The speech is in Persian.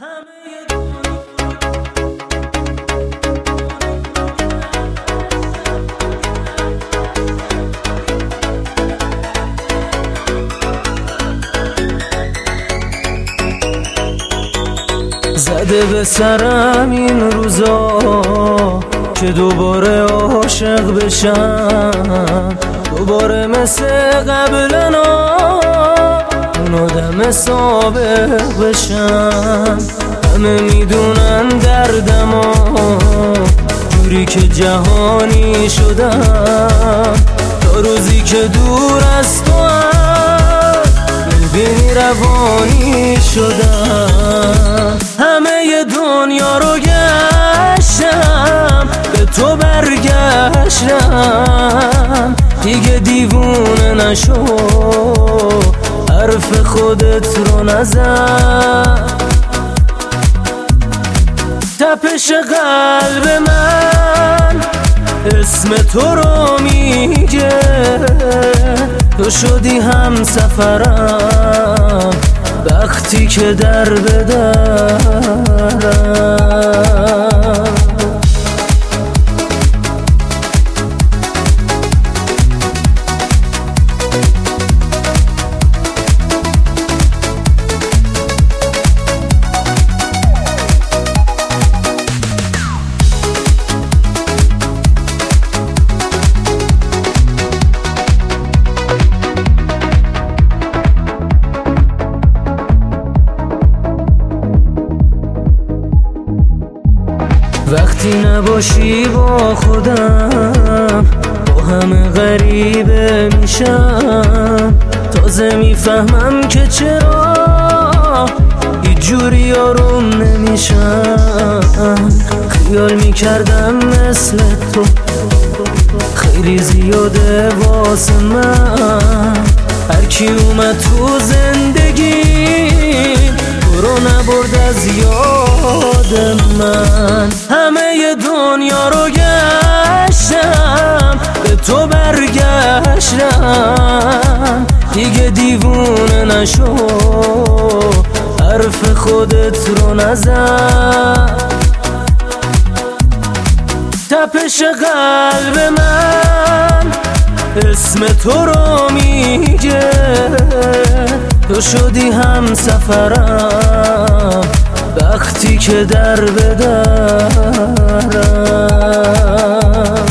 زده به سرم این روزا که دوباره عاشق بشم، دوباره مثل قبلنا اون آدم سابق بشم. همه میدونن دردمو جوری که جهانی شدم، تا روزی که دور از تو هم ببینی روانی شدم. همه دنیا رو گشتم، به تو برگشتم، دیگه دیوونه نشو، حرف خودت رو نزن. تپش قلب من اسم تو رو میگه، تو شدی هم سفرم وقتی که در بدرم. وقتی نباشی با خودم، با همه غریبه میشم. تازه میفهمم که چرا هیچ جوری آروم نمیشم. خیال میکردم مثل تو خیلی زیاده واسه من، هر کی اومد تو زندگی تو رو نبرد از یاد من. همه دنیا رو گشتم، به تو برگشتم، دیگه دیوونه نشو، حرف خودت رو نزن. تپش قلب من اسم تو رو میگه، تو شدی هم سفرم وقتی که در بدرم.